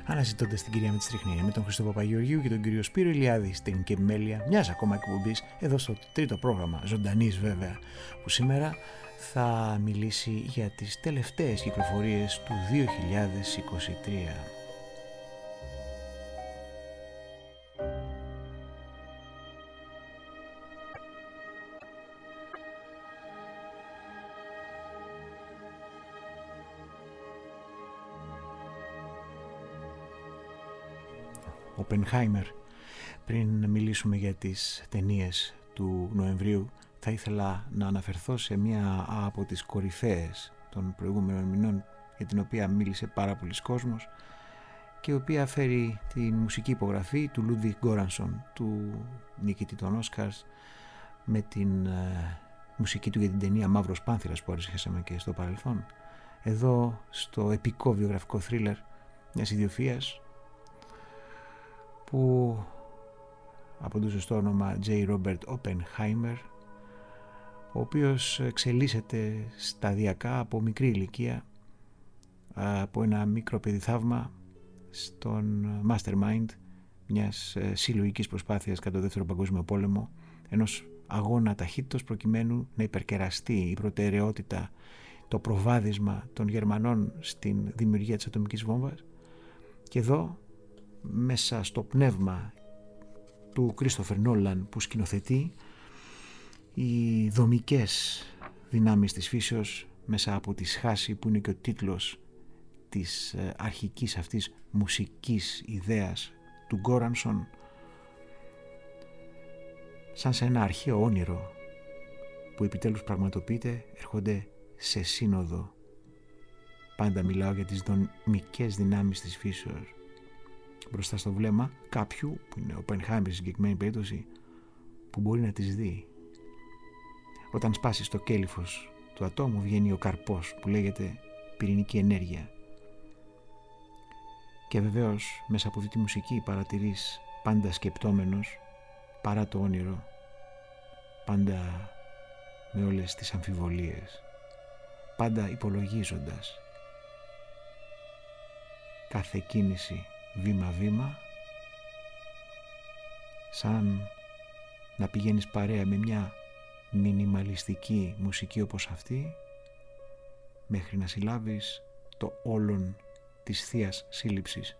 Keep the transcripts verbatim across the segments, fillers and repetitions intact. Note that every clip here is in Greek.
αναζητώντας την κυρία με τη Στριχνία με τον Χριστό Παπαγεωργίου και τον κύριο Σπύρο Ηλιάδη στην επιμέλεια μιας ακόμα εκπομπής εδώ στο τρίτο πρόγραμμα, ζωντανής βέβαια, που σήμερα θα μιλήσει για τις τελευταίες κυκλοφορίες του δύο χιλιάδες είκοσι τρία. Οπενχάιμερ. Πριν μιλήσουμε για τις ταινίες του Νοεμβρίου, θα ήθελα να αναφερθώ σε μία από τις κορυφαίες των προηγούμενων μηνών, για την οποία μίλησε πάρα πολλοί κόσμος και η οποία φέρει τη μουσική υπογραφή του Λούντβιγκ Γκόρανσον, του νικητή των Όσκαρς, με την ε, μουσική του για την ταινία Μαύρος Πάνθηρας που αρισχέσαμε και στο παρελθόν. Εδώ στο επικό βιογραφικό θρίλερ μιας ιδιοφυΐας που αποντούσε στο όνομα J. Robert Oppenheimer, ο οποίος εξελίσσεται σταδιακά από μικρή ηλικία, από ένα μικρό παιδί θαύμα, στον mastermind μιας συλλογικής προσπάθειας κατά το Δεύτερο Παγκόσμιο Πόλεμο, ενός αγώνα ταχύτητος προκειμένου να υπερκεραστεί η προτεραιότητα, το προβάδισμα των Γερμανών στην δημιουργία της ατομικής βόμβας. Και εδώ, μέσα στο πνεύμα του Κρίστοφερ Νόλαν που σκηνοθετεί, οι δομικές δυνάμεις της φύσεως μέσα από τη σχάση που είναι και ο τίτλος της αρχικής αυτής μουσικής ιδέας του Γκόρανσον, σαν σε ένα αρχαίο όνειρο που επιτέλους πραγματοποιείται, έρχονται σε σύνοδο. Πάντα μιλάω για τις δομικές δυνάμεις της φύσεως μπροστά στο βλέμμα κάποιου, που είναι ο Οπενχάιμερ στη συγκεκριμένη περίπτωση, που μπορεί να τις δει. Όταν σπάσει στο κέλυφος του ατόμου βγαίνει ο καρπός που λέγεται πυρηνική ενέργεια. Και βεβαίως μέσα από αυτή τη μουσική παρατηρείς, πάντα σκεπτόμενος, παρά το όνειρο, πάντα με όλες τις αμφιβολίες, πάντα υπολογίζοντας κάθε κίνηση βήμα-βήμα, σαν να πηγαίνεις παρέα με μια μινιμαλιστική μουσική όπως αυτή, μέχρι να συλλάβεις το όλον της θείας σύλληψης.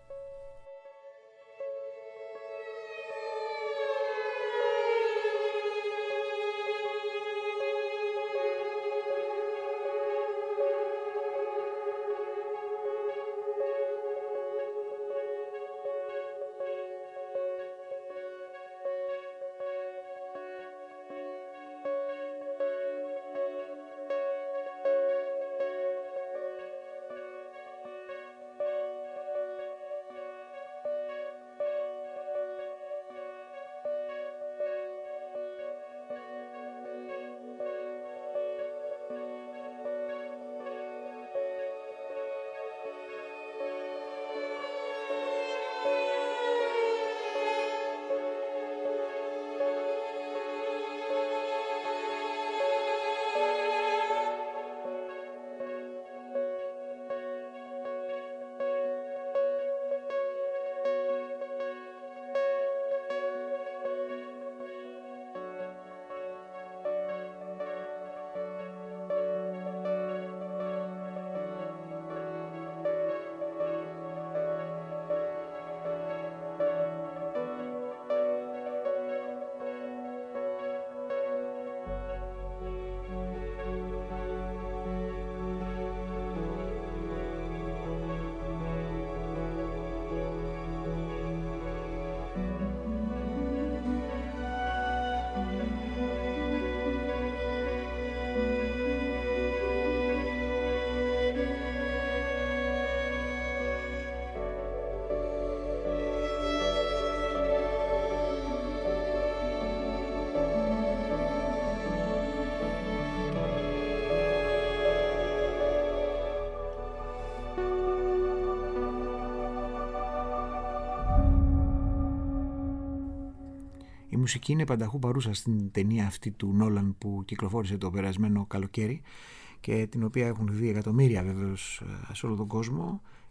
Η μουσική είναι πανταχού παρούσα στην ταινία αυτή του Νόλαν που κυκλοφόρησε το περασμένο καλοκαίρι και την οποία έχουν δει εκατομμύρια βεβαίως σε όλο τον κόσμο.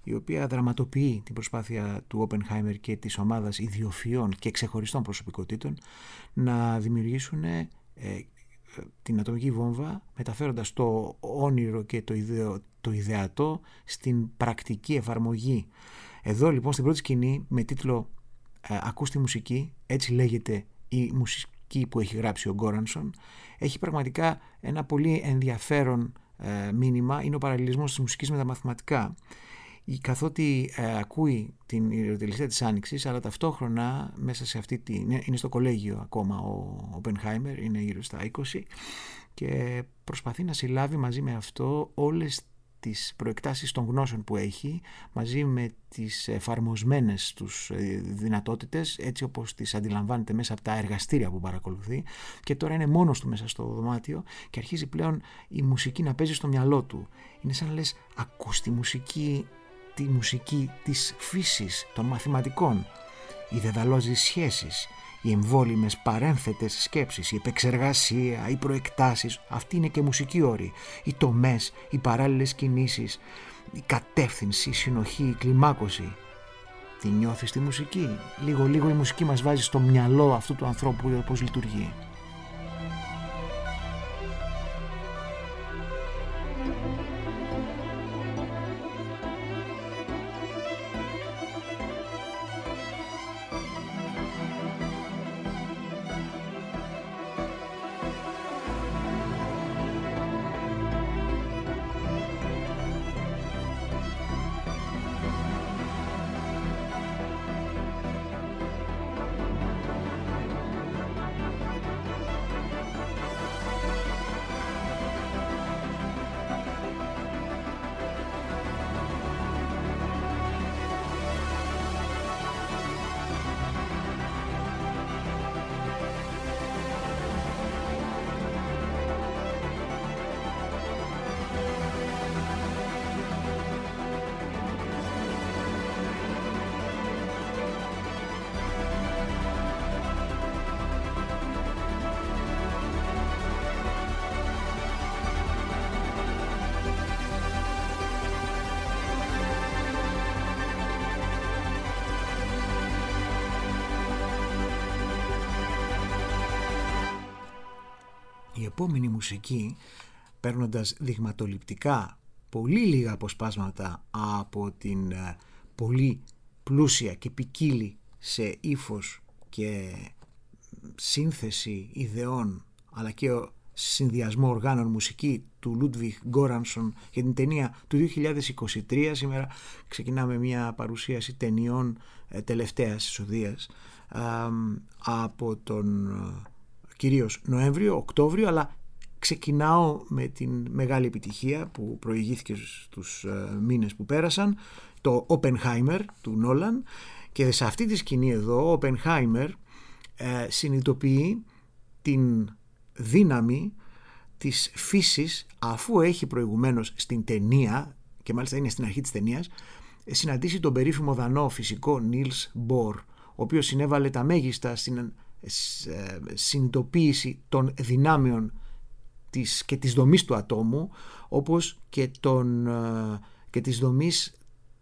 η οποία δραματοποιεί την προσπάθεια του Όπενχάιμερ και της ομάδας ιδιοφυών και ξεχωριστών προσωπικότητων να δημιουργήσουν ε, την ατομική βόμβα, μεταφέροντας το όνειρο και το, ιδεο, το ιδεατό στην πρακτική εφαρμογή. Εδώ λοιπόν στην πρώτη σκηνή με τίτλο ε, «Ακούς τη μουσική», έτσι λέγεται η μουσική που έχει γράψει ο Γκόρανσον, έχει πραγματικά ένα πολύ ενδιαφέρον ε, μήνυμα, είναι ο παραλληλισμός της μουσικής με τα μαθηματικά. Καθότι ε, ακούει την ιεροτελεστία της Άνοιξης, αλλά ταυτόχρονα μέσα σε αυτή την... είναι στο κολέγιο ακόμα ο Όπενχάιμερ, είναι γύρω στα είκοσι, και προσπαθεί να συλλάβει μαζί με αυτό όλες τις προεκτάσεις των γνώσεων που έχει, μαζί με τις εφαρμοσμένες τους δυνατότητες, έτσι όπως τις αντιλαμβάνεται μέσα από τα εργαστήρια που παρακολουθεί, και τώρα είναι μόνος του μέσα στο δωμάτιο και αρχίζει πλέον η μουσική να παίζει στο μυαλό του. Είναι σαν να λες, ακούς τη μουσική, τη μουσική της φύσης, των μαθηματικών, οι δεδαλώζεις σχέσεις, οι εμβόλυμες παρένθετες σκέψεις, η επεξεργασία, οι προεκτάσεις, αυτή είναι και μουσική όρη, οι τομές, οι παράλληλες κινήσεις, η κατεύθυνση, η συνοχή, η κλιμάκωση. Τι νιώθεις τη μουσική? Λίγο λίγο η μουσική μας βάζει στο μυαλό αυτού του ανθρώπου πώς λειτουργεί. Η επόμενη μουσική, παίρνοντας δειγματοληπτικά πολύ λίγα αποσπάσματα από την ε, πολύ πλούσια και ποικίλη σε ύφος και σύνθεση ιδεών, αλλά και συνδυασμό οργάνων μουσική του Λούντβιχ Γκόρανσον για την ταινία του δύο χιλιάδες είκοσι τρία. Σήμερα ξεκινάμε μια παρουσίαση ταινιών ε, τελευταίας εισοδείας ε, από τον ε, κυρίως Νοέμβριο, Οκτώβριο, αλλά ξεκινάω με την μεγάλη επιτυχία που προηγήθηκε στους ε, μήνες που πέρασαν, το Oppenheimer του Νόλαν, και σε αυτή τη σκηνή εδώ ο Oppenheimer ε, συνειδητοποιεί την δύναμη της φύσης, αφού έχει προηγουμένως στην ταινία, και μάλιστα είναι στην αρχή της ταινίας, συναντήσει τον περίφημο δανό φυσικό Νίλς Μπορ, ο οποίος συνέβαλε τα μέγιστα στην συνειδητοποίηση των δυνάμεων της και της δομής του ατόμου, όπως και, των, και της δομής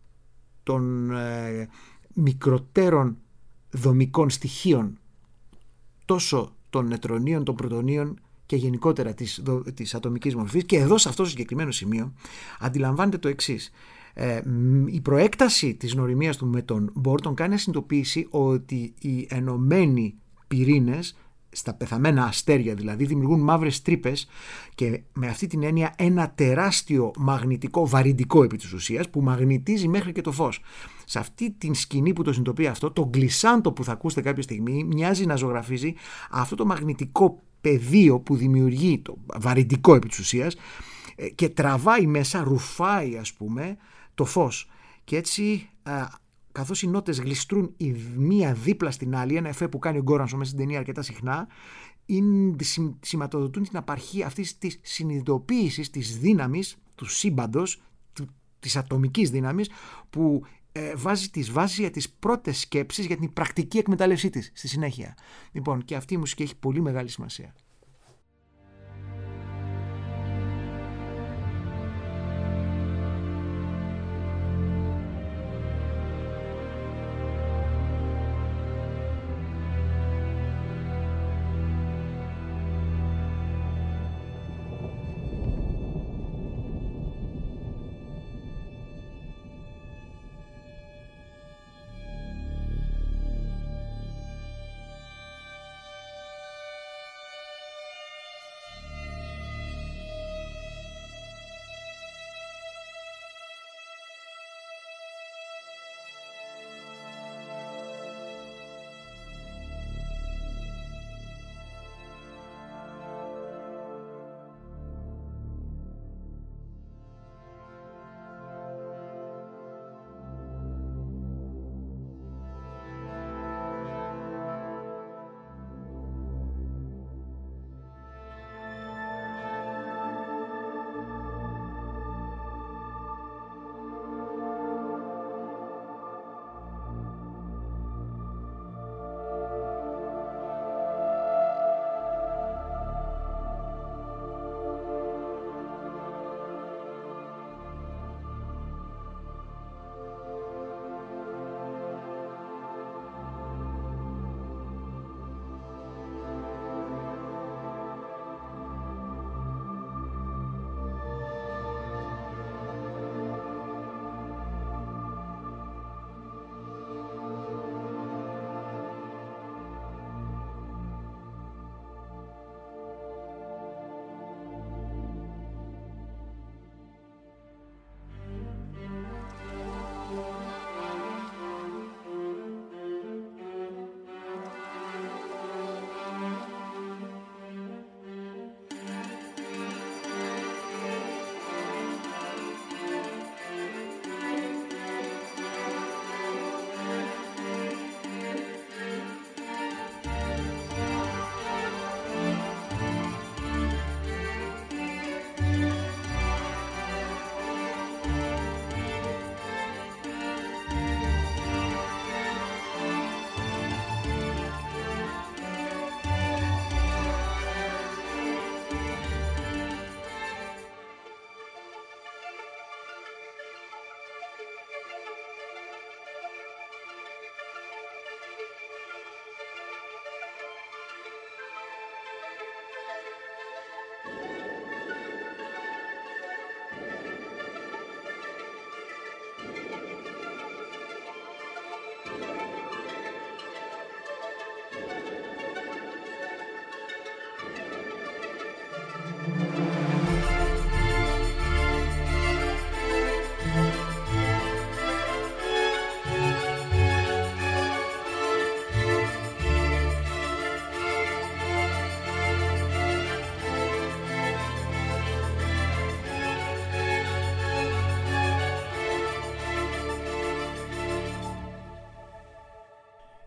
των ε, μικροτέρων δομικών στοιχείων, τόσο των νετρονίων, των πρωτονίων και γενικότερα της, της ατομικής μορφής. Και εδώ σε αυτό το συγκεκριμένο σημείο αντιλαμβάνεται το εξής. Ε, η προέκταση της γνωριμίας του με τον Μπορ τον κάνει να συνειδητοποιήσει ότι οι ενωμένοι πυρήνες, στα πεθαμένα αστέρια δηλαδή, δημιουργούν μαύρες τρύπες, και με αυτή την έννοια ένα τεράστιο μαγνητικό βαρυντικό επί της ουσίας που μαγνητίζει μέχρι και το φως. Σε αυτή την σκηνή που το συνειδητοποιεί αυτό, το γκλισάντο που θα ακούσετε κάποια στιγμή μοιάζει να ζωγραφίζει αυτό το μαγνητικό πεδίο που δημιουργεί το βαρυντικό επί της ουσίας και τραβάει μέσα, ρουφάει ας πούμε το φως, και έτσι καθώς οι νότες γλιστρούν η μία δίπλα στην άλλη, ένα εφέ που κάνει ο Γκόρανσον μέσα στην ταινία αρκετά συχνά, είναι, σηματοδοτούν την απαρχή αυτής της συνειδητοποίησης της δύναμης του σύμπαντος, του, της ατομικής δύναμης, που ε, βάζει τις βάσεις για τις πρώτες σκέψεις για την πρακτική εκμετάλλευσή της στη συνέχεια. Λοιπόν, και αυτή η μουσική έχει πολύ μεγάλη σημασία.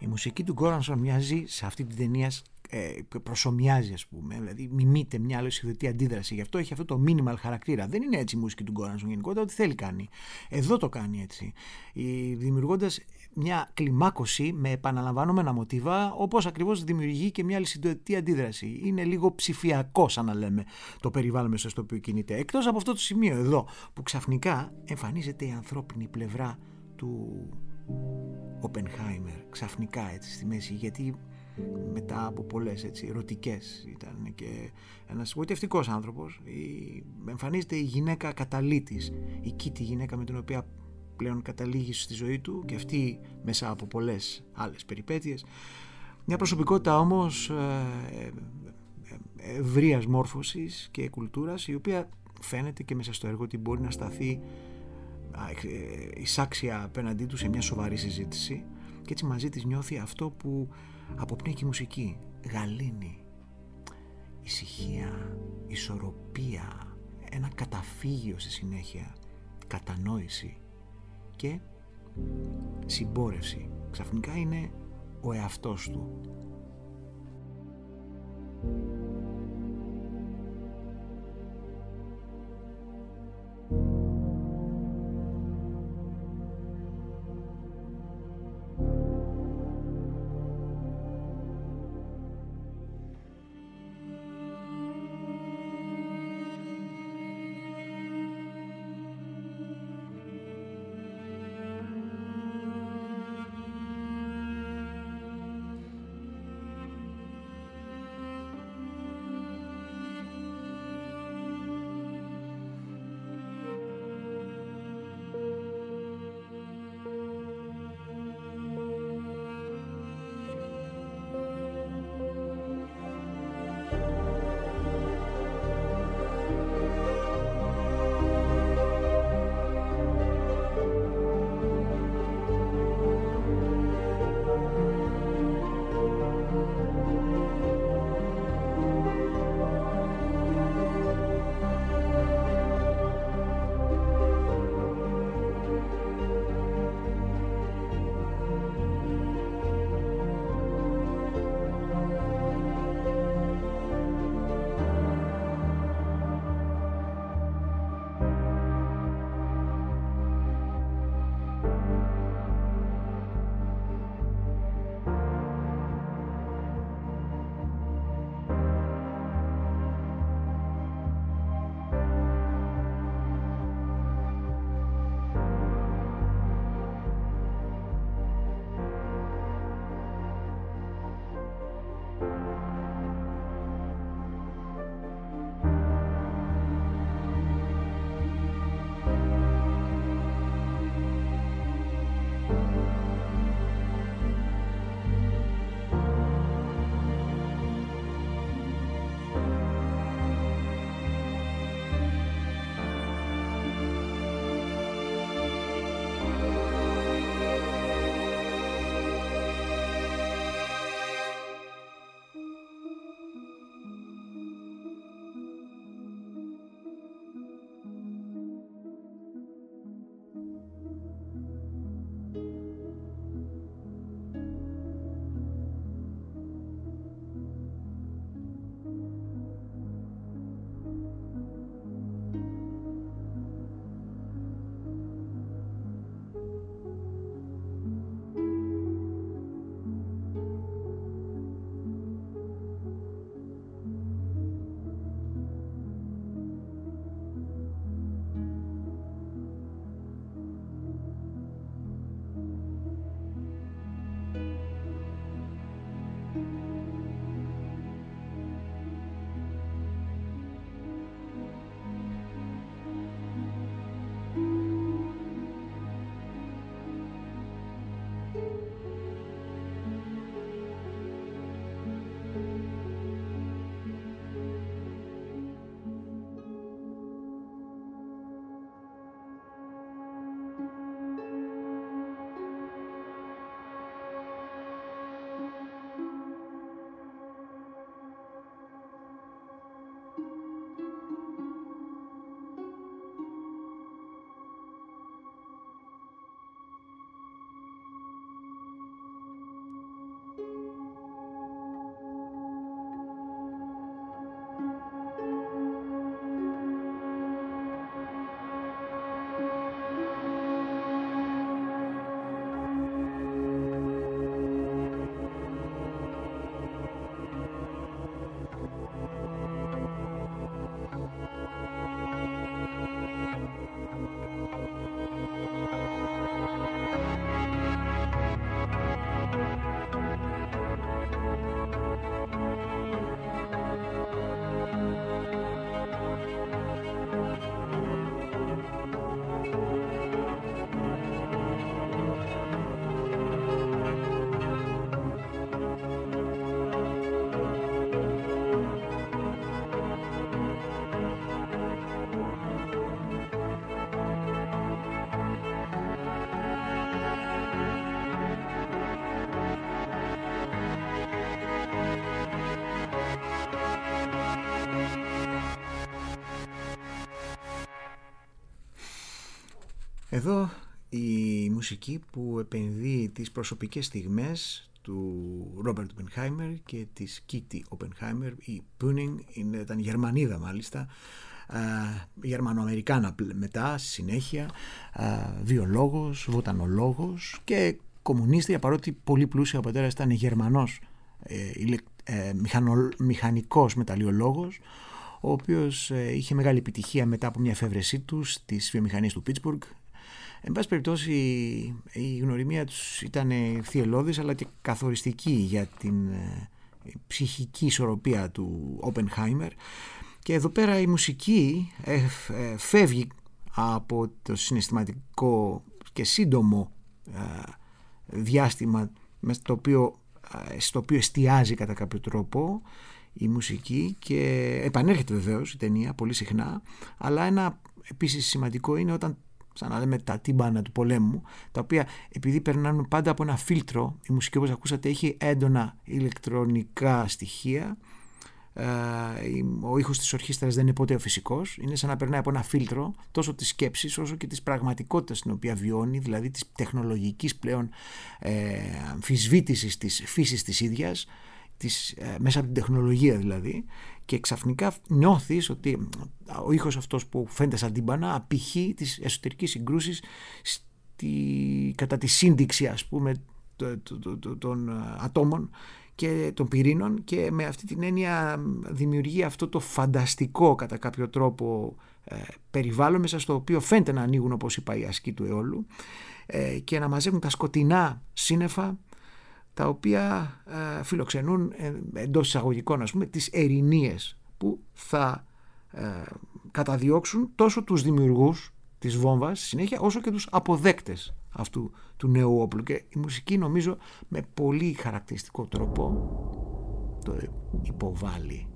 Η μουσική του Γκόρανσον μοιάζει σε αυτή την ταινία, ε, προσωμιάζει, ας πούμε, δηλαδή μιμείται μια αλυσιδωτή αντίδραση. Γι' αυτό έχει αυτό το minimal χαρακτήρα. Δεν είναι έτσι η μουσική του Γκόρανσον γενικότερα, ό,τι θέλει κάνει. Εδώ το κάνει έτσι. Δημιουργώντας μια κλιμάκωση με επαναλαμβανόμενα μοτίβα, όπως ακριβώς δημιουργεί και μια αλυσιδωτή αντίδραση. Είναι λίγο ψηφιακό, σαν να λέμε, το περιβάλλον μέσα στο οποίο κινείται. Εκτός από αυτό το σημείο εδώ, που ξαφνικά εμφανίζεται η ανθρώπινη πλευρά του Οπενχάιμερ. Ξαφνικά, έτσι, στη μέση, γιατί μετά από πολλές, έτσι, ερωτικές, ήταν και ένας γοητευτικός άνθρωπος, η, εμφανίζεται η γυναίκα καταλήτης, η κήτη γυναίκα με την οποία πλέον καταλήγει στη ζωή του, και αυτή μέσα από πολλές άλλες περιπέτειες. Μια προσωπικότητα όμως ε, ε, ευρείας μόρφωσης και κουλτούρας, η οποία φαίνεται και μέσα στο έργο ότι μπορεί να σταθεί εισάξια απέναντί του σε μια σοβαρή συζήτηση, και έτσι μαζί της νιώθει αυτό που αποπνέει και η μουσική: γαλήνη, ησυχία, ισορροπία, ένα καταφύγιο στη συνέχεια, κατανόηση και συμπόρευση. Ξαφνικά είναι ο εαυτός του. Εδώ η μουσική που επενδύει τις προσωπικές στιγμές του Ρόμπερτ Οπενχάιμερ και της Κίτι Οπενχάιμερ. Η Πούνινγκ ήταν Γερμανίδα μάλιστα, Γερμανοαμερικάνα μετά στη συνέχεια, βιολόγος, βοτανολόγος και κομμουνίστρια, παρότι πολύ πλούσια ο πατέρας ήταν Γερμανός ε, ε, μηχανο, μηχανικός μεταλλιολόγος, ο οποίος ε, είχε μεγάλη επιτυχία μετά από μια εφεύρεσή του στις βιομηχανίες του Πίτσμπουργκ. Εν πάση περιπτώσει, η γνωριμία τους ήταν θυελλώδης αλλά και καθοριστική για την ε, ψυχική ισορροπία του Οπενχάιμερ. Και εδώ πέρα η μουσική ε, ε, φεύγει από το συναισθηματικό και σύντομο ε, διάστημα στο οποίο, ε, στο οποίο εστιάζει κατά κάποιο τρόπο η μουσική, και επανέρχεται βεβαίως η ταινία πολύ συχνά, αλλά ένα επίσης σημαντικό είναι όταν, σαν να λέμε, τα τύμπανα του πολέμου, τα οποία επειδή περνάνε πάντα από ένα φίλτρο, η μουσική όπως ακούσατε έχει έντονα ηλεκτρονικά στοιχεία. Ο ήχος της ορχήστρας δεν είναι ποτέ ο φυσικός, είναι σαν να περνάει από ένα φίλτρο τόσο της σκέψης όσο και της πραγματικότητας την οποία βιώνει, δηλαδή της τεχνολογικής πλέον ε, αμφισβήτησης της φύσης της ίδιας, της, ε, μέσα από την τεχνολογία δηλαδή, και ξαφνικά νιώθεις ότι ο ήχος αυτός που φαίνεται σαν τύμπανα απηχεί τις εσωτερικές συγκρούσεις στη, κατά τη σύνδεξη, ας πούμε, το, το, το, το, των ατόμων και των πυρήνων, και με αυτή την έννοια δημιουργεί αυτό το φανταστικό κατά κάποιο τρόπο ε, περιβάλλον μέσα στο οποίο φαίνεται να ανοίγουν, όπως είπα, οι ασκοί του αιώλου ε, και να μαζεύουν τα σκοτεινά σύννεφα, τα οποία ε, φιλοξενούν ε, εντός εισαγωγικών, ας πούμε, τις ερηνίες που θα ε, καταδιώξουν τόσο τους δημιουργούς της βόμβας στη συνέχεια όσο και τους αποδέκτες αυτού του νέου όπλου. Και η μουσική, νομίζω, με πολύ χαρακτηριστικό τρόπο το υποβάλλει.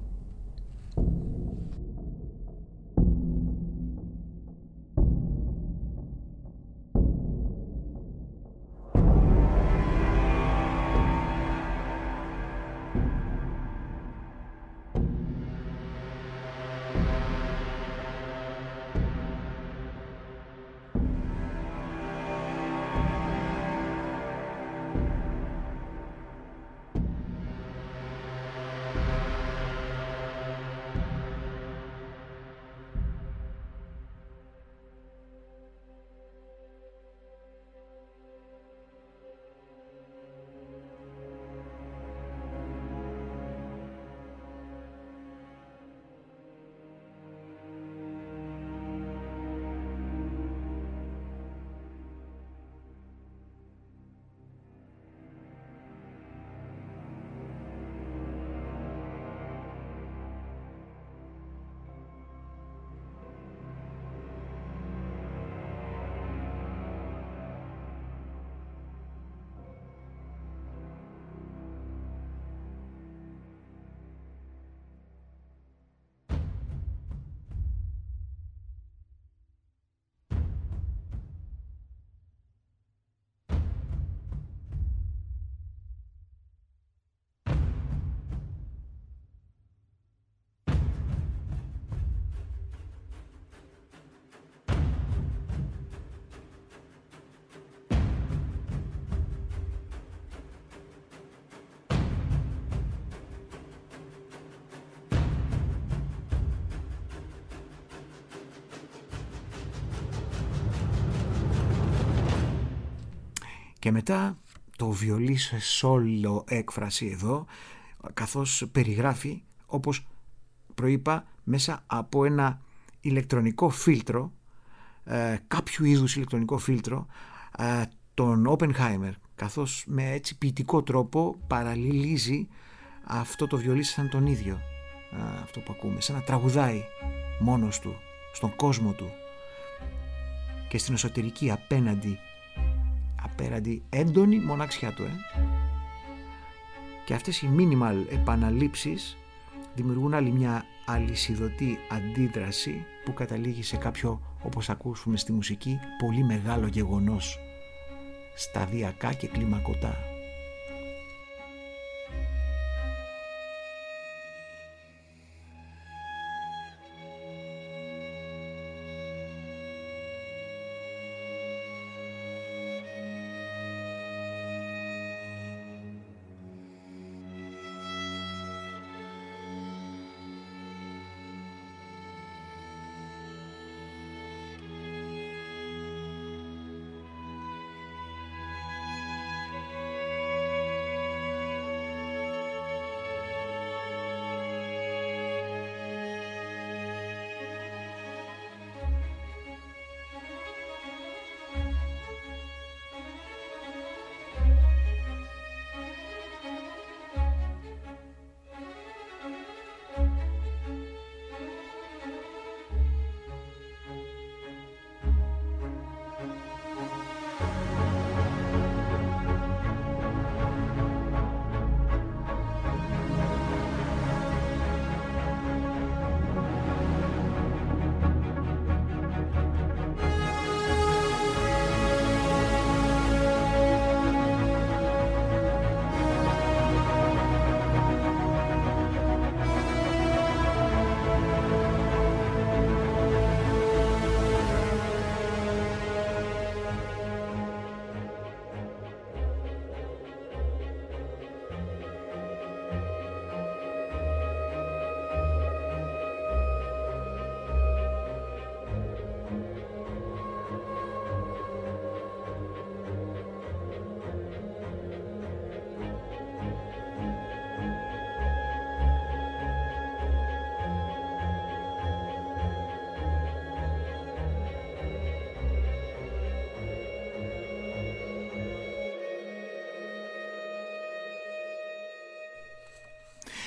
Και μετά το βιολί σε σόλο έκφραση εδώ, καθώς περιγράφει, όπως προείπα, μέσα από ένα ηλεκτρονικό φίλτρο, ε, κάποιου είδους ηλεκτρονικό φίλτρο, ε, τον Όπενχάιμερ, καθώς με έτσι ποιητικό τρόπο παραλληλίζει αυτό το βιολί σαν τον ίδιο, ε, αυτό που ακούμε, σαν να τραγουδάει μόνος του, στον κόσμο του και στην εσωτερική απέναντι απέναντι έντονη μοναξιά του. Ε. Και αυτές οι minimal επαναλήψεις δημιουργούν άλλη μια αλυσιδωτή αντίδραση που καταλήγει σε κάποιο, όπως ακούσουμε στη μουσική, πολύ μεγάλο γεγονός, σταδιακά και κλιμακωτά.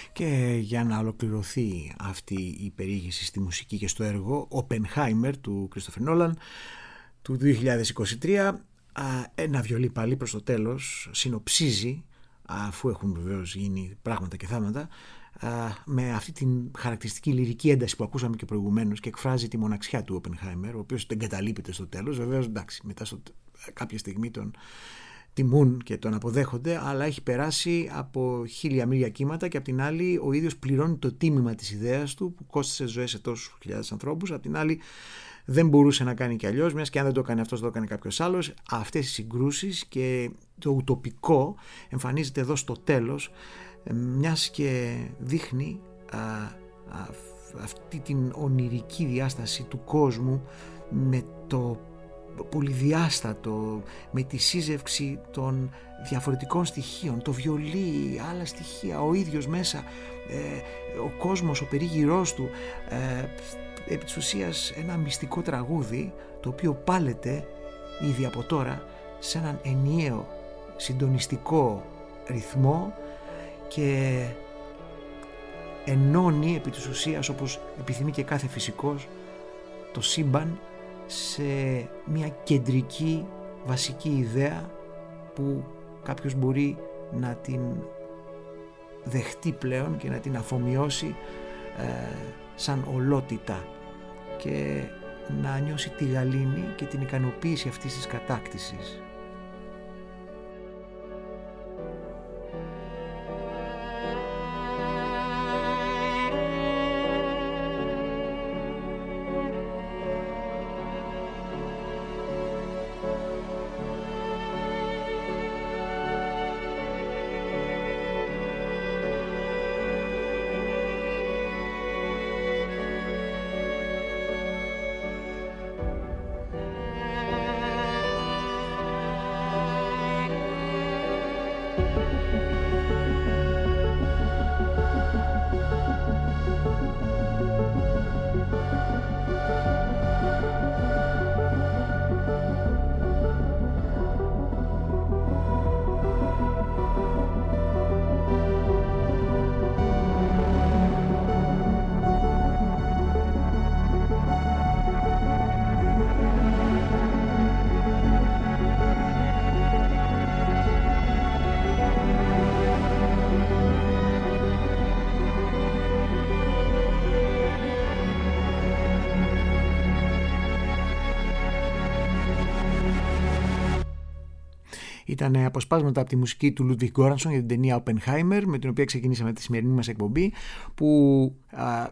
Και για να ολοκληρωθεί αυτή η περιήγηση στη μουσική και στο έργο Oppenheimer του Christopher Nolan του δύο χιλιάδες είκοσι τρία, ένα βιολί πάλι προς το τέλος συνοψίζει, αφού έχουν βεβαίως γίνει πράγματα και θάματα, με αυτή την χαρακτηριστική λυρική ένταση που ακούσαμε και προηγουμένως, και εκφράζει τη μοναξιά του Oppenheimer, ο οποίος τον εγκαταλείπεται στο τέλος. Βεβαίως, εντάξει, μετά στο, κάποια στιγμή τον τιμούν και τον αποδέχονται, αλλά έχει περάσει από χίλια μίλια κύματα, και απ' την άλλη ο ίδιος πληρώνει το τίμημα της ιδέας του που κόστισε ζωές σε τόσους χιλιάδες ανθρώπους. Απ' την άλλη δεν μπορούσε να κάνει κι αλλιώς, μιας και αν δεν το έκανε αυτός, το έκανε κάποιος άλλος. Αυτές οι συγκρούσεις και το ουτοπικό εμφανίζεται εδώ στο τέλος, μιας και δείχνει α, α, αυτή την ονειρική διάσταση του κόσμου με το πολυδιάστατο, με τη σύζευξη των διαφορετικών στοιχείων, το βιολί, άλλα στοιχεία, ο ίδιος μέσα, ε, ο κόσμος, ο περίγυρός του, ε, επί της ουσίας ένα μυστικό τραγούδι, το οποίο πάλεται ήδη από τώρα σε έναν ενιαίο συντονιστικό ρυθμό και ενώνει επί της ουσίας, όπως επιθυμεί και κάθε φυσικός, το σύμπαν σε μια κεντρική βασική ιδέα που κάποιος μπορεί να την δεχτεί πλέον και να την αφομοιώσει ε, σαν ολότητα και να νιώσει τη γαλήνη και την ικανοποίηση αυτής της κατάκτησης. Ήταν αποσπάσματα από τη μουσική του Ludwig Göransson για την ταινία Oppenheimer, με την οποία ξεκινήσαμε τη σημερινή μας εκπομπή, που α,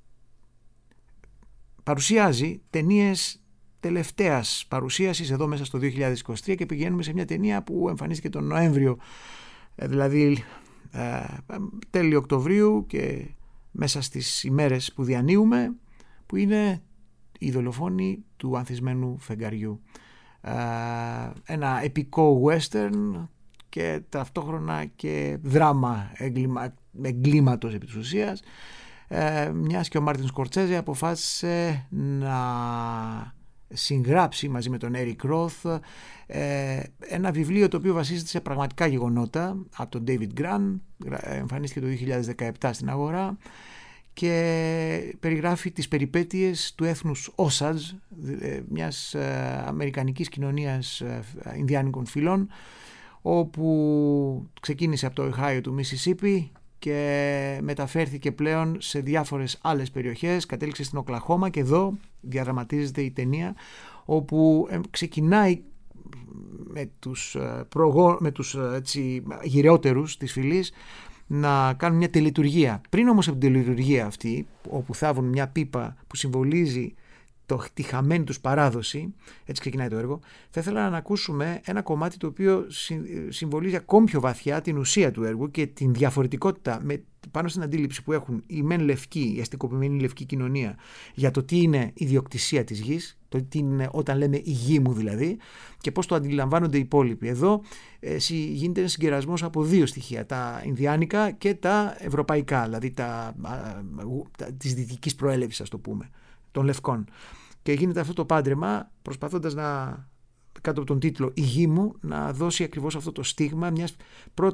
παρουσιάζει ταινίες τελευταίας παρουσίασης εδώ μέσα στο δύο χιλιάδες είκοσι τρία, και πηγαίνουμε σε μια ταινία που εμφανίστηκε τον Νοέμβριο, δηλαδή α, τέλη Οκτωβρίου και μέσα στις ημέρες που διανύουμε, που είναι η δολοφόνοι του ανθισμένου φεγγαριού. Ένα επικό western και ταυτόχρονα και δράμα εγκλήμα, εγκλήματος επί της ουσίας, ε, μιας και ο Μάρτιν Σκορτσέζε αποφάσισε να συγγράψει μαζί με τον Έρικ Ρόθ ε, ένα βιβλίο το οποίο βασίζεται σε πραγματικά γεγονότα από τον David Grann, εμφανίστηκε το δύο χιλιάδες δεκαεπτά στην αγορά και περιγράφει τις περιπέτειες του έθνους Osage, μιας αμερικανικής κοινωνίας Ινδιάνικων φυλών, όπου ξεκίνησε από το Οχάιο του Μισισίπι και μεταφέρθηκε πλέον σε διάφορες άλλες περιοχές, κατέληξε στην Οκλαχώμα, και εδώ διαδραματίζεται η ταινία, όπου ξεκινάει με τους, προγό... με τους έτσι, γυρεότερους της φυλής να κάνουν μια τελετουργία. Πριν όμως από την τελετουργία αυτή, όπου θάβουν μια πίπα που συμβολίζει το, τη χαμένη τους παράδοση, έτσι ξεκινάει το έργο, θα ήθελα να ακούσουμε ένα κομμάτι το οποίο συμβολίζει ακόμη πιο βαθιά την ουσία του έργου και την διαφορετικότητα με, πάνω στην αντίληψη που έχουν η μεν λευκή, η αστικοποιημένη λευκή κοινωνία για το τι είναι ιδιοκτησία της γης, το τι είναι όταν λέμε η γη μου δηλαδή, και πώς το αντιλαμβάνονται οι υπόλοιποι. Εδώ ε, γίνεται ένα συγκερασμός από δύο στοιχεία, τα Ινδιάνικα και τα ευρωπαϊκά, δηλαδή τα, τα, της δυτικής προέλευσης, ας το πούμε, των λευκών. Και γίνεται αυτό το πάντρεμα προσπαθώντας να, κάτω από τον τίτλο «Η γη μου», να δώσει ακριβώς αυτό το στίγμα μιας πρώτο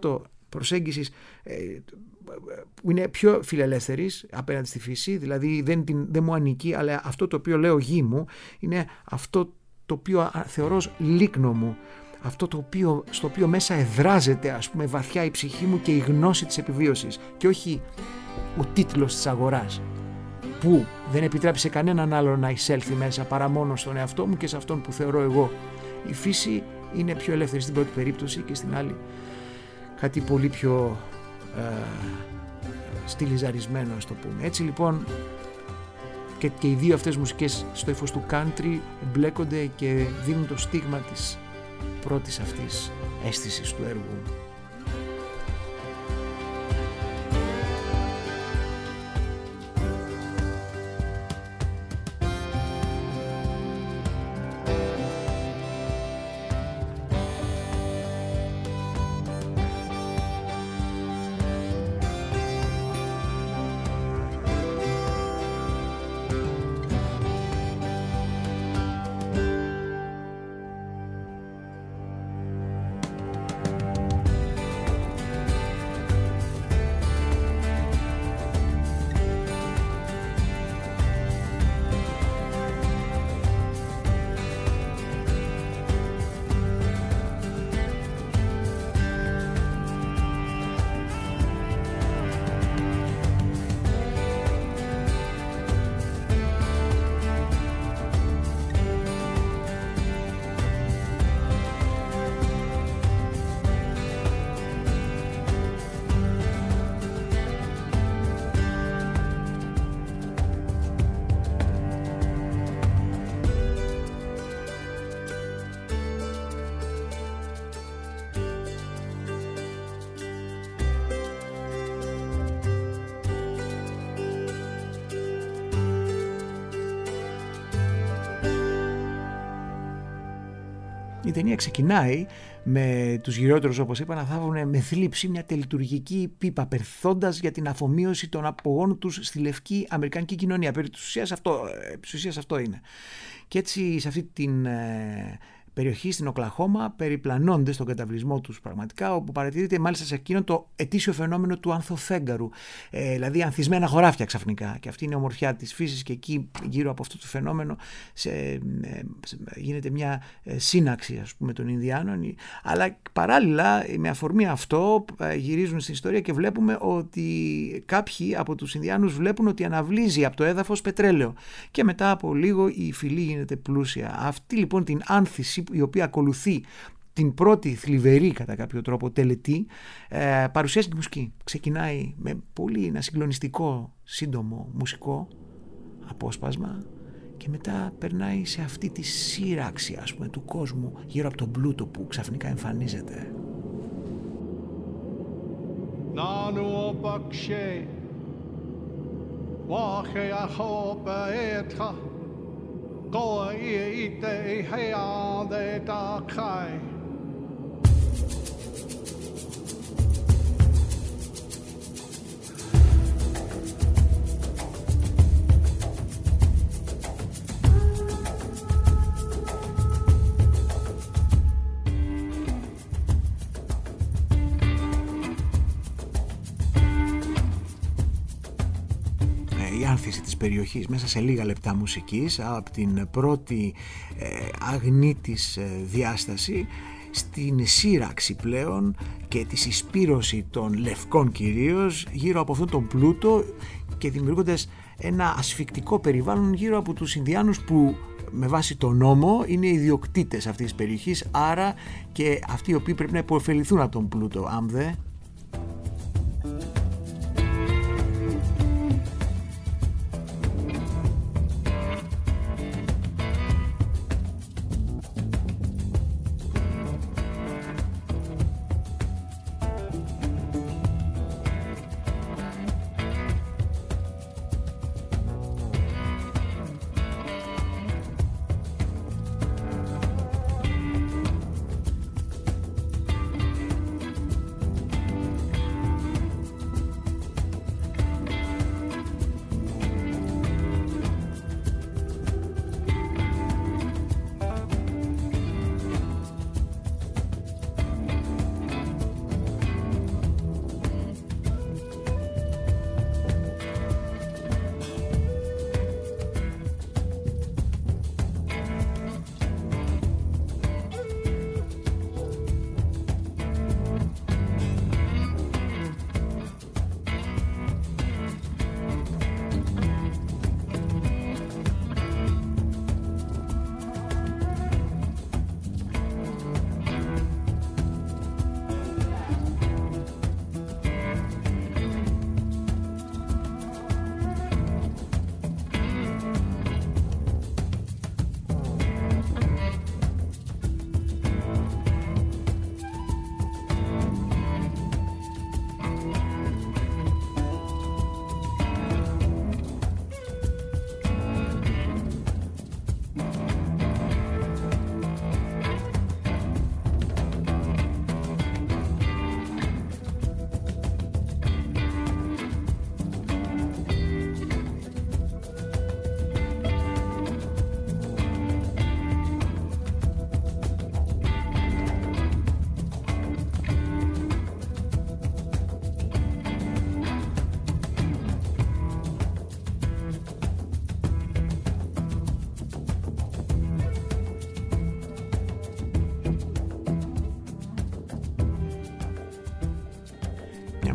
προσέγγισης ε, που είναι πιο φιλελεύθερης απέναντι στη φύση, δηλαδή δεν, την, δεν μου ανήκει, αλλά αυτό το οποίο λέω γη μου είναι αυτό το οποίο θεωρώ ως λίκνο μου, αυτό το οποίο, στο οποίο μέσα εδράζεται, ας πούμε, βαθιά η ψυχή μου και η γνώση της επιβίωσης, και όχι ο τίτλος της αγοράς που δεν επιτρέπει σε κανέναν άλλο να εισέλθει μέσα παρά μόνο στον εαυτό μου και σε αυτόν που θεωρώ εγώ. Η φύση είναι πιο ελεύθερη στην πρώτη περίπτωση και στην άλλη κάτι πολύ πιο ε, στιλιζαρισμένο, ας το πούμε. Έτσι λοιπόν και, και οι δύο αυτές μουσικές στο ύφος του country μπλέκονται και δίνουν το στίγμα της πρώτης αυτής αίσθησης του έργου. Η ταινία ξεκινάει με τους γυρότερους, όπως είπα, να θάβουν με θλίψη μια τελετουργική πίπα, περθώντας για την αφομοίωση των απογόνων τους στη λευκή αμερικανική κοινωνία. Περί της ουσίας αυτό, αυτό είναι. Και έτσι σε αυτή την ε, περιοχή στην Οκλαχώμα περιπλανώνται στον καταβλισμό τους πραγματικά, όπου παρατηρείται μάλιστα σε εκείνο το ετήσιο φαινόμενο του ανθοφέγγαρου, ε, δηλαδή ανθισμένα χωράφια ξαφνικά. Και αυτή είναι η ομορφιά της φύσης, και εκεί γύρω από αυτό το φαινόμενο σε, ε, σε, γίνεται μια ε, σύναξη, ας πούμε, των Ινδιάνων. Αλλά παράλληλα με αφορμή αυτό ε, γυρίζουν στην ιστορία και βλέπουμε ότι κάποιοι από τους Ινδιάνους βλέπουν ότι αναβλύζει από το έδαφος πετρέλαιο, και μετά από λίγο η φυλή γίνεται πλούσια. Αυτή λοιπόν την άνθηση, η οποία ακολουθεί την πρώτη θλιβερή κατά κάποιο τρόπο τελετή, ε, παρουσιάζει τη μουσική. Ξεκινάει με πολύ ένα συγκλονιστικό σύντομο μουσικό απόσπασμα και μετά περνάει σε αυτή τη σύραξη, ας πούμε, του κόσμου γύρω από τον πλούτο που ξαφνικά εμφανίζεται. Νάνου παξέ βάχε αχόπα έτρα går i det her, det der krig. Η άνθηση της περιοχής μέσα σε λίγα λεπτά μουσικής, από την πρώτη ε, αγνή της ε, διάσταση στην σύραξη πλέον και τη συσπήρωση των λευκών κυρίως γύρω από αυτόν τον πλούτο, και δημιουργώντας ένα ασφικτικό περιβάλλον γύρω από τους Ινδιάνους που με βάση τον νόμο είναι ιδιοκτήτες αυτής της περιοχής, άρα και αυτοί οι οποίοι πρέπει να υποφεληθούν από τον πλούτο. Άμδε.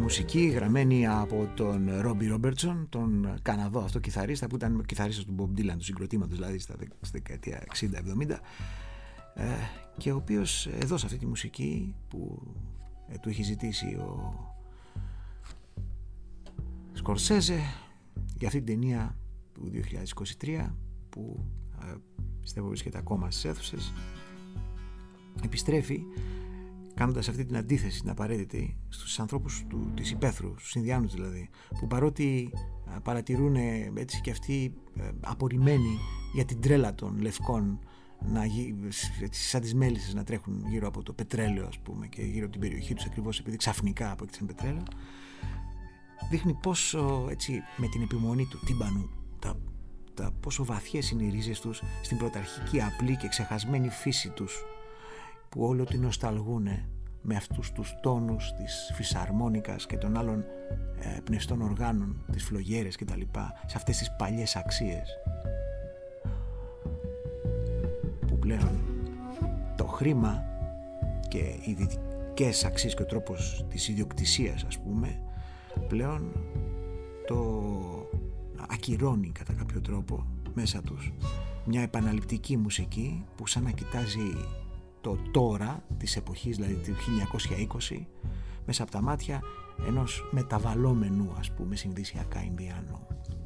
μουσική γραμμένη από τον Ρόμπι Ρόμπερτσον, τον Καναδό αυτό κιθαρίστα, που ήταν κιθαρίστας του Bob Dylan, του συγκροτήματος δηλαδή στα δεκαετία εξήντα εβδομήντα, ε, και ο οποίος εδώ σε αυτή τη μουσική που ε, του έχει ζητήσει ο Σκορσέζε για αυτή την ταινία του δύο χιλιάδες είκοσι τρία, που ε, πιστεύω βρίσκεται ακόμα στις αίθουσες, επιστρέφει κάνοντας αυτή την αντίθεση, την απαραίτητη, στους ανθρώπους του, της υπαίθρου, στους Ινδιάνους δηλαδή, που παρότι α, παρατηρούν έτσι και αυτοί ε, απορριμμένοι για την τρέλα των λευκών, να, έτσι, σαν τις μέλισσες να τρέχουν γύρω από το πετρέλαιο, ας πούμε, και γύρω από την περιοχή τους, ακριβώς επειδή ξαφνικά απέκτησαν πετρέλαιο, δείχνει πόσο έτσι, με την επιμονή του τύμπανου, τα, τα, πόσο βαθιές είναι οι ρίζες τους στην πρωταρχική απλή και ξεχασμένη φύση τους, που όλο την νοσταλγούνε με αυτούς τους τόνους της φυσαρμόνικας και των άλλων ε, πνευστών οργάνων, τις φλογέρες και τα λοιπά, σε αυτές τις παλιές αξίες που πλέον το χρήμα και οι δυτικές αξίες και ο τρόπος της ιδιοκτησίας, ας πούμε, πλέον το ακυρώνει κατά κάποιο τρόπο μέσα τους μια επαναληπτική μουσική που σαν να κοιτάζει το τώρα της εποχής, δηλαδή του χίλια εννιακόσια είκοσι, μέσα από τα μάτια ενός μεταβαλλόμενου, ας πούμε, συνδυσιακά Ινδιάνου.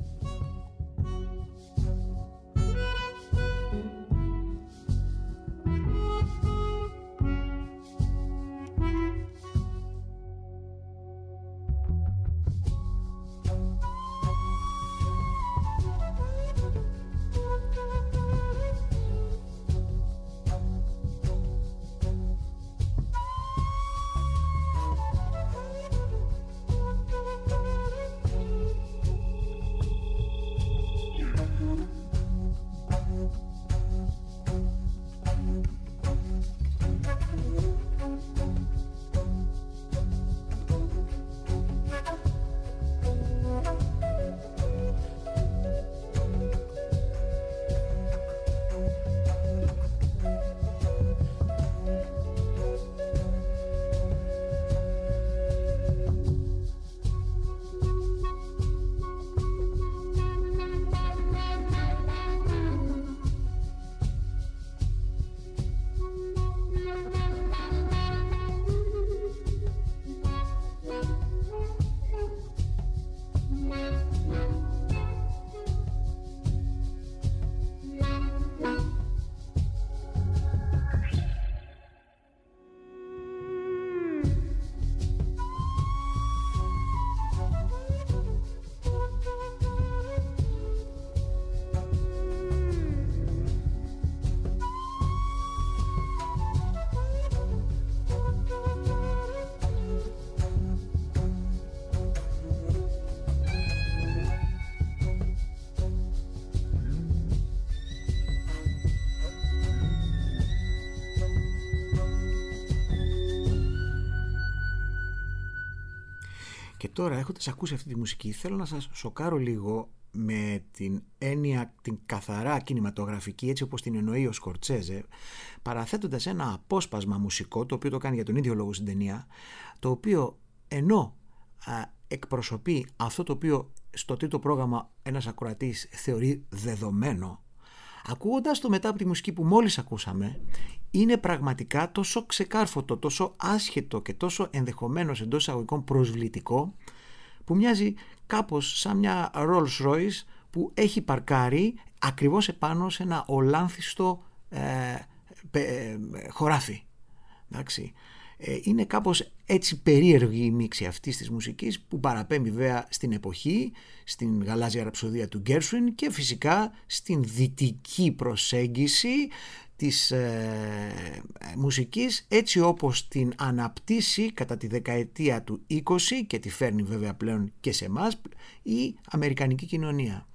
Και τώρα, έχοντας ακούσει αυτή τη μουσική, θέλω να σας σοκάρω λίγο με την έννοια την καθαρά κινηματογραφική, έτσι όπως την εννοεί ο Σκορτσέζε, παραθέτοντας ένα απόσπασμα μουσικό, το οποίο το κάνει για τον ίδιο λόγο στην ταινία, το οποίο ενώ α, εκπροσωπεί αυτό το οποίο στο τρίτο πρόγραμμα ένας ακροατής θεωρεί δεδομένο, ακούγοντας το μετά από τη μουσική που μόλις ακούσαμε, είναι πραγματικά τόσο ξεκάρφωτο, τόσο άσχετο και τόσο ενδεχομένως εντός εισαγωγικών προσβλητικό, που μοιάζει κάπως σαν μια Rolls Royce που έχει παρκάρει ακριβώς επάνω σε ένα ολάνθιστο ε, ε, χωράφι. Εντάξει. Ε, είναι κάπως έτσι περίεργη η μίξη αυτής της μουσικής, που παραπέμπει βέβαια στην εποχή, στην γαλάζια ραψοδία του Γκέρσουιν και φυσικά στην δυτική προσέγγιση της ε, μουσικής, έτσι όπως την αναπτύσσει κατά τη δεκαετία του είκοσι και τη φέρνει βέβαια πλέον και σε εμάς η αμερικανική κοινωνία.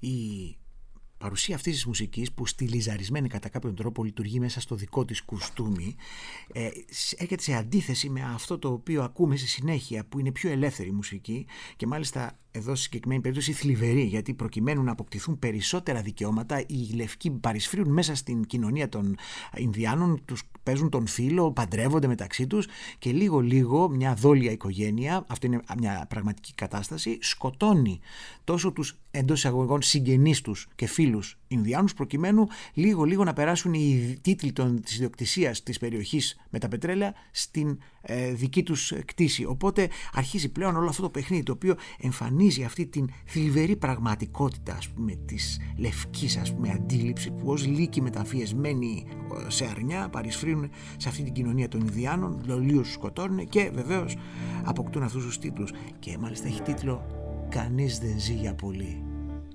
η παρουσία αυτής της μουσικής, που στιλιζαρισμένη κατά κάποιον τρόπο λειτουργεί μέσα στο δικό της κουστούμι, ε, έρχεται σε αντίθεση με αυτό το οποίο ακούμε στη συνέχεια, που είναι πιο ελεύθερη μουσική, και μάλιστα εδώ στη συγκεκριμένη περίπτωση θλιβερή, γιατί προκειμένου να αποκτηθούν περισσότερα δικαιώματα, οι λευκοί παρισφρίουν μέσα στην κοινωνία των Ινδιάνων, τους παίζουν τον φίλο, παντρεύονται μεταξύ τους, και λίγο λίγο μια δόλια οικογένεια, αυτό είναι μια πραγματική κατάσταση, σκοτώνει τόσο τους εντός εισαγωγικών συγγενείς τους και φίλους Ινδιάνους, προκειμένου λίγο λίγο να περάσουν οι τίτλοι των, της ιδιοκτησίας της περιοχής με τα πετρέλαια στην ε, δική τους κτήση. Οπότε αρχίζει πλέον όλο αυτό το παιχνίδι, το οποίο εμφανίζει αυτή την θλιβερή πραγματικότητα, ας πούμε, της λευκής, ας πούμε, αντίληψη, που ως λύκοι μεταμφιεσμένοι σε αρνιά παρισφρύνουν σε αυτή την κοινωνία των Ινδιάνων, λολίους σκοτώνουν και βεβαίως αποκτούν αυτούς τους τίτλους. Και μάλιστα έχει τίτλο «Κανείς δεν ζει για πολύ».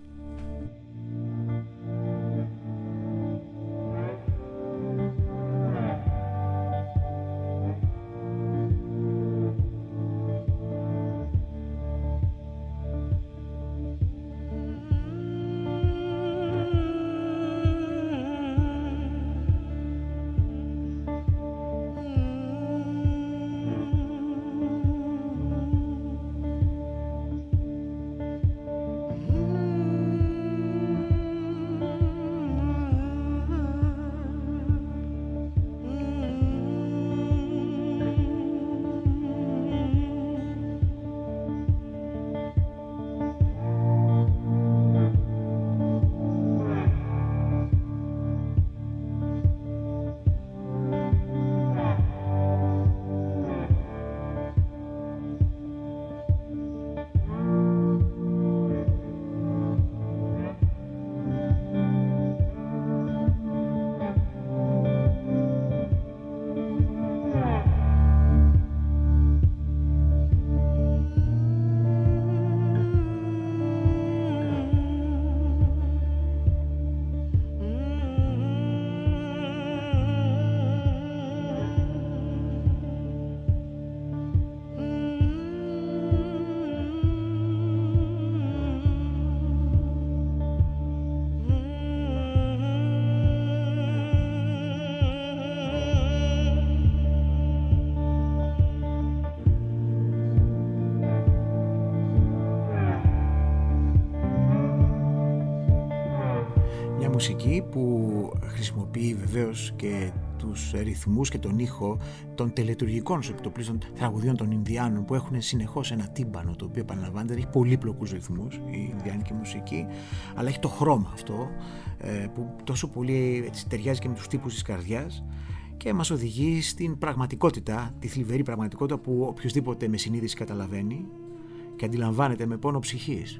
Μουσική που χρησιμοποιεί βεβαίως και τους ρυθμούς και τον ήχο των τελετουργικών επιτοπλίστων τραγουδιών των Ινδιάνων, που έχουν συνεχώς ένα τύμπανο το οποίο επαναλαμβάνεται, έχει πολύπλοκους ρυθμούς η Ινδιάνικη μουσική, αλλά έχει το χρώμα αυτό που τόσο πολύ έτσι ταιριάζει και με τους τύπους της καρδιάς και μας οδηγεί στην πραγματικότητα, τη θλιβερή πραγματικότητα που οποιοσδήποτε με συνείδηση καταλαβαίνει και αντιλαμβάνεται με πόνο ψυχής.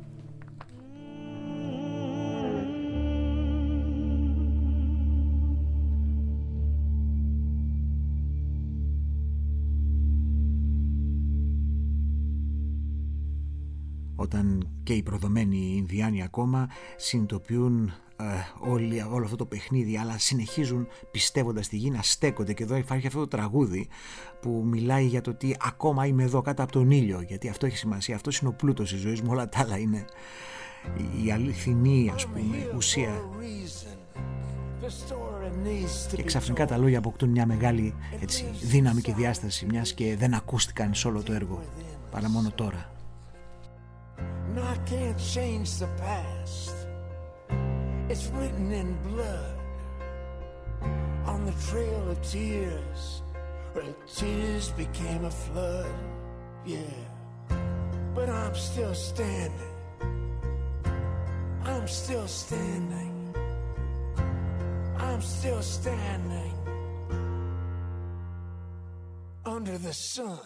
Όταν και οι προδομένοι Ινδιάνοι ακόμα συνειδητοποιούν ε, όλη, όλο αυτό το παιχνίδι, αλλά συνεχίζουν πιστεύοντας στη γη να στέκονται. Και εδώ υπάρχει αυτό το τραγούδι που μιλάει για το ότι ακόμα είμαι εδώ κάτω από τον ήλιο, γιατί αυτό έχει σημασία, αυτό είναι ο πλούτος της ζωής μου, όλα τα άλλα είναι η αληθινή, ας πούμε, ουσία. Και ξαφνικά τα λόγια αποκτούν μια μεγάλη έτσι, δύναμη και διάσταση, μιας και δεν ακούστηκαν σε όλο το έργο παρά μόνο τώρα. No, I can't change the past. It's written in blood on the trail of tears, where tears became a flood. Yeah, but I'm still standing. I'm still standing. I'm still standing under the sun.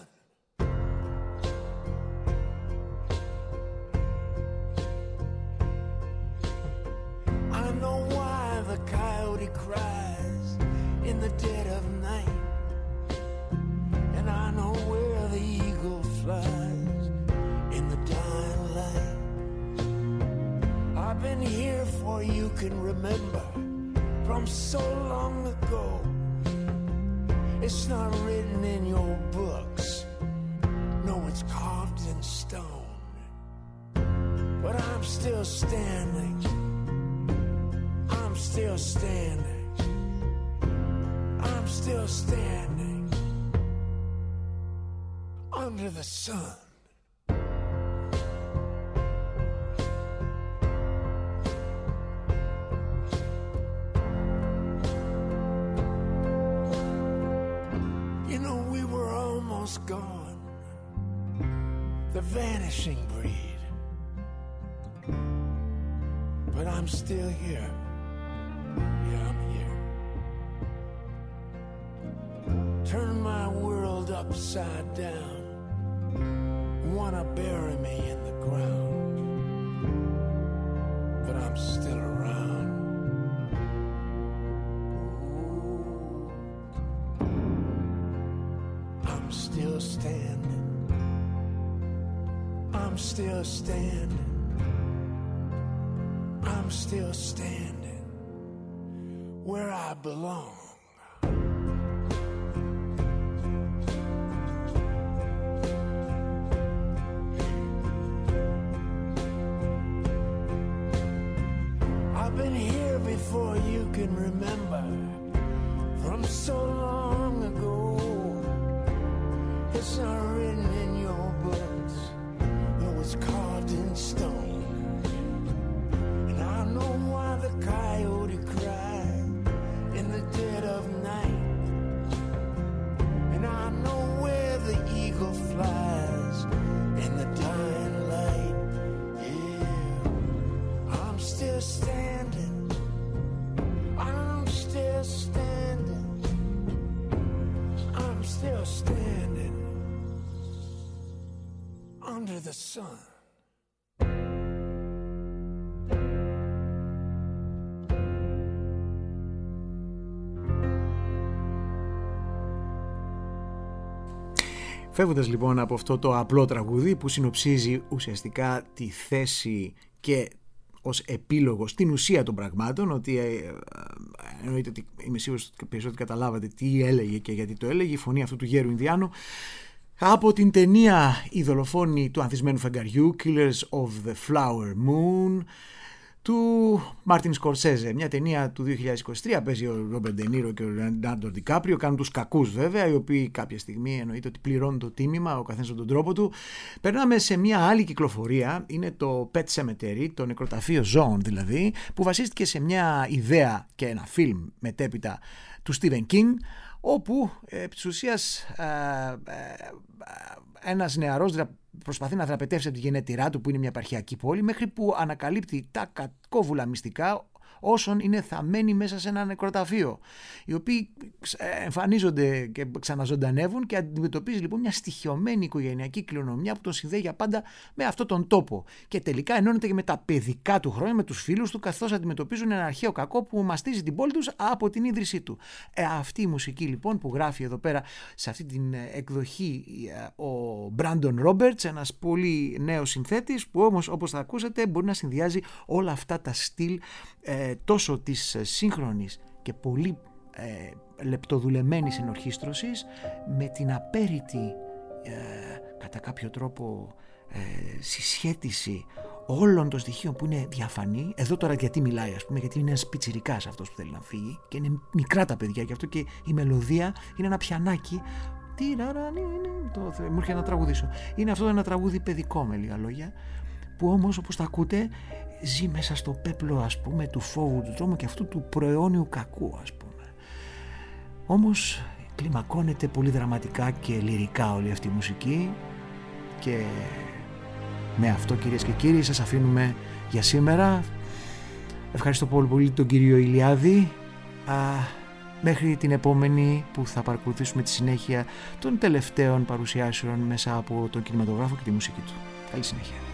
I know why the coyote cries in the dead of night, and I know where the eagle flies in the dying light. I've been here for you can remember from so long ago. It's not written in your books, no, it's carved in stone. but I'm still standing. I'm still standing. I'm still standing under the sun. You know, we were almost gone, the vanishing breed, but I'm still here. Yeah, I'm here. Turn my world upside down. Wanna bury me in the ground, but I'm still around. Ooh. I'm still standing. I'm still standing. I'm still standing where I belong. I've been here before you can remember, from so long ago. It's not written in your books, it was carved in stone. And I know why the coyote cried in the dead of night, and I know where the eagle flies in the dying light. Yeah, I'm still standing. I'm still standing. I'm still standing under the sun. Φεύγοντας λοιπόν από αυτό το απλό τραγούδι που συνοψίζει ουσιαστικά τη θέση και ως επίλογο στην ουσία των πραγμάτων, ότι ε, ε, εννοείται ότι είμαι σίγουρος ότι περισσότεροι καταλάβατε τι έλεγε και γιατί το έλεγε, η φωνή αυτού του γέρου Ινδιάνου, από την ταινία «Οι δολοφόνοι του ανθισμένου φεγγαριού», Killers of the Flower Moon, του Μάρτιν Σκορσέζε, μια ταινία του δύο χιλιάδες είκοσι τρία. Παίζει ο Ρόμπερτ Ντε Νίρο και ο Λεωνάρντο Ντικάπριο, κάνουν τους κακούς βέβαια, οι οποίοι κάποια στιγμή εννοείται ότι πληρώνουν το τίμημα, ο καθένας με τον τρόπο του. Περνάμε σε μια άλλη κυκλοφορία, είναι το Pet Cemetery, το νεκροταφείο ζώων δηλαδή, που βασίστηκε σε μια ιδέα και ένα φιλμ μετέπειτα του Στίβεν Κινγκ, όπου επί της ουσίας ε, ε, ένας νεαρός προσπαθεί να δραπετεύσει από τη γενέτειρά του, που είναι μια επαρχιακή πόλη, μέχρι που ανακαλύπτει τα κακόβουλα μυστικά όσων είναι θαμμένοι μέσα σε ένα νεκροταφείο, οι οποίοι εμφανίζονται και ξαναζωντανεύουν, και αντιμετωπίζει λοιπόν μια στοιχειωμένη οικογενειακή κληρονομιά που τον συνδέει για πάντα με αυτόν τον τόπο, και τελικά ενώνεται και με τα παιδικά του χρόνια, με τους φίλους του, καθώς αντιμετωπίζουν ένα αρχαίο κακό που μαστίζει την πόλη τους από την ίδρυσή του. Ε, αυτή η μουσική λοιπόν που γράφει εδώ πέρα σε αυτή την εκδοχή ο Μπράντον Ρόμπερτς, ένας πολύ νέος συνθέτης, που όμως όπως θα ακούσετε μπορεί να συνδυάζει όλα αυτά τα στυλ, ε, τόσο της σύγχρονης και πολύ ε, λεπτοδουλεμένης ενορχήστρωσης, με την απέρριτη ε, κατά κάποιο τρόπο ε, συσχέτιση όλων των στοιχείων που είναι διαφανή. Εδώ τώρα γιατί μιλάει, ας πούμε, γιατί είναι ένας πιτσιρικάς αυτός που θέλει να φύγει και είναι μικρά τα παιδιά, και αυτό και η μελωδία είναι ένα πιανάκι. Το, μου έρχεται να τραγουδήσω. Είναι αυτό ένα τραγούδι παιδικό, με λίγα λόγια, που όμως όπως τα ακούτε ζει μέσα στο πέπλο, ας πούμε, του φόβου του τρόμου και αυτού του προαιώνιου κακού, ας πούμε. Όμως κλιμακώνεται πολύ δραματικά και λυρικά όλη αυτή η μουσική, και με αυτό, κυρίες και κύριοι, σας αφήνουμε για σήμερα. Ευχαριστώ πολύ πολύ τον κύριο Ηλιάδη. Α, μέχρι την επόμενη, που θα παρακολουθήσουμε τη συνέχεια των τελευταίων παρουσιάσεων μέσα από τον κινηματογράφο και τη μουσική του. Καλή συνέχεια.